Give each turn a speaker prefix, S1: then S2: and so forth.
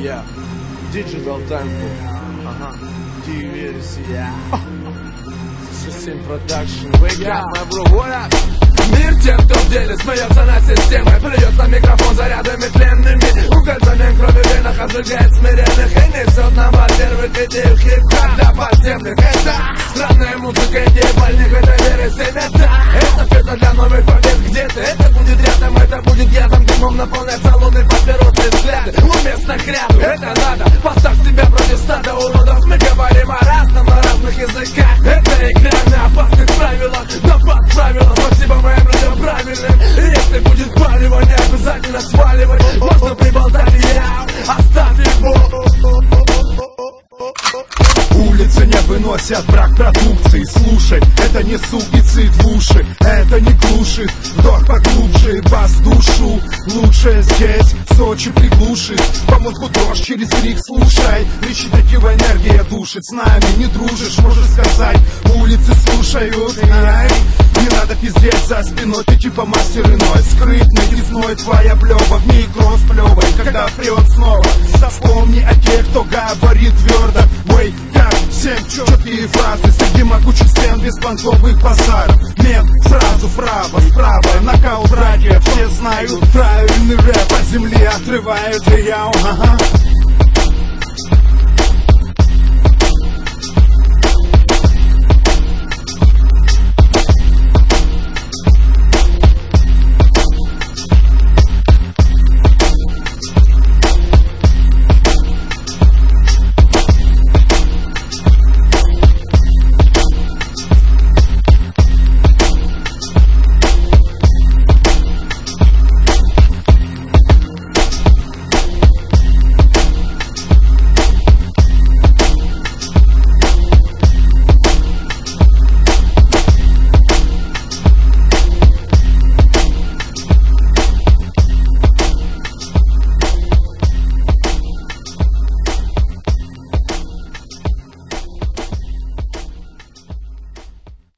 S1: Yeah, Digital Tempo, D-версия, System Production, wake up, my bro, what up? Мир тем, кто в деле смеется над системой. Плюется микрофон зарядами тленными, укольцами крови в венах обжигает смиренных и несет нам от первых идей хип-хоп для подземных. Это странная музыка, идея больных, это веры семя. Это фета для новых побед где-то. Это будет рядом, это будет ядом, дымом наполняется луны, папиросы, взгляды. Уместно к ряду, это надо. Поставь себя против стада уродов. Мы говорим о разном, на разных языках. Это игра на опасных правилах, напасть правила. Спасибо моим людям правильным. Если будет палево, не обязательно сваливать. Можно приболтать, я оставь его.
S2: Улицы не выносят брак продукции. Слушай, это не суицид в уши, это не глушит. Вдох поглубже, бас в душу. Лучше здесь, Сочи приглушит. По мозгу дрожь через крик, слушай. Речитатива энергия душит. С нами не дружишь, можешь сказать. Улицы слушают, ай. Не надо пиздеть за спиной, ты типа мастер иной. Скрытный, весной твоя плёва в микро сплёвай, когда прет снова. Вспомни о тех, кто говорит твердо. Ой, как 7 четкие фразы среди могучих стен без понтовых базаров. Мент сразу вправо, справа, нокаут радио. Все знают правильный рэп, по земле отрывают я, ага.